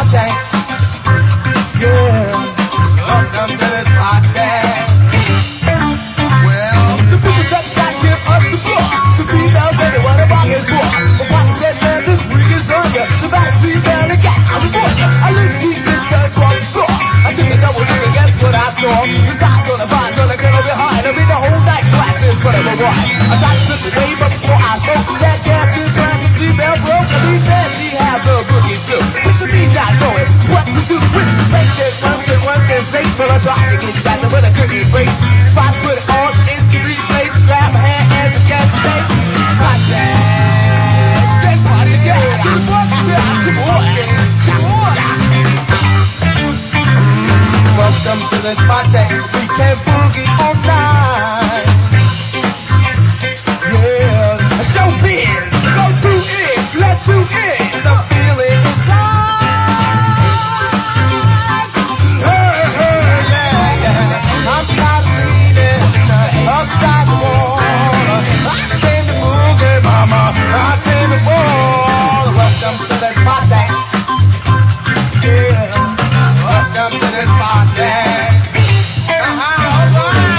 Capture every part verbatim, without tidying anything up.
party. Yeah, welcome to this party. Well, the people step aside, give us the floor. The female baby, what a bargain for. The party said, man, this week is on ya. The baddest female in California. I look, she just turned towards the floor. I took a double look and guess what I saw? His eyes on the vines on the girl behind. I mean the whole night flashed in front of my wife. I tried to slip away, but before I spoke, that gas in glass of female broke. I mean that she had the boogie flu. Picture me not knowing what to do with this fake that one thing, one thing snake. But I tried to get jacked, but I couldn't break. If I put it on instant replay, she grabbed my hand and began to say, hot dance, straight party, yeah. Come on, come on, come on. Welcome to this party. We can boogie all night. Yeah, a showbiz. Go to it. Let's do it. The feeling is right. Hey, hey, yeah, yeah. I'm tired of leaning upside the wall. I came to boogie, mama. I came to ball. Welcome to this party. Yeah. Welcome to this party. Uh-huh, all right.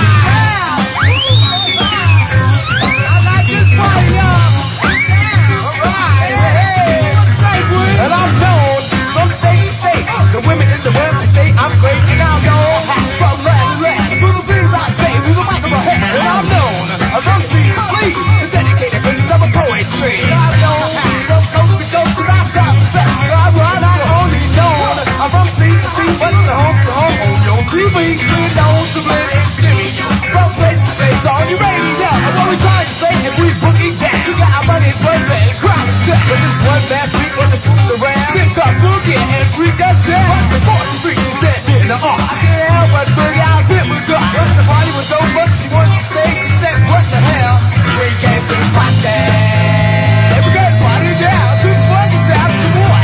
I like this party, y'all. All right. Hey, hey. And I'm known from state to state. The women in the world, they say I'm great. And I'm known from land to land. For the things I say, through the mic of my head. And I'm known from street to sleep. The dedicated business of a poetry. I'm known from coast to coast, cause I start the best. I'm not only known from sea to sea, but the home to home on your T V. We're known to blend exterior from place to place on your radio. And what we trying to say is we boogie down. We got our money's worth and crowd is set. But this one bad freak wasn't fooling around. Shift up, boogie and freak us down. Before she freaks is dead in the art. I can't help but boogie, I was hit with her. But the party was over, she wanted to stay. She said, what the hell? We came to the party. We got party down to the funky sounds. Come on.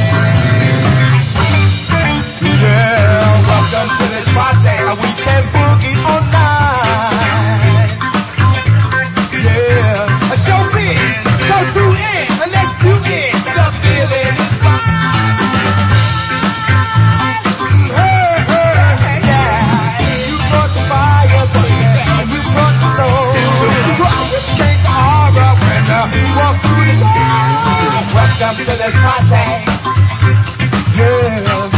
Yeah, welcome to this party. We can boogie all night. Yeah, a showbiz. Go to it and let's do it. The feeling is fine. Hey, hey, yeah. You brought the fire, baby, and you brought the soul. You change the aura when you walk through the door. Welcome to this party. Yeah.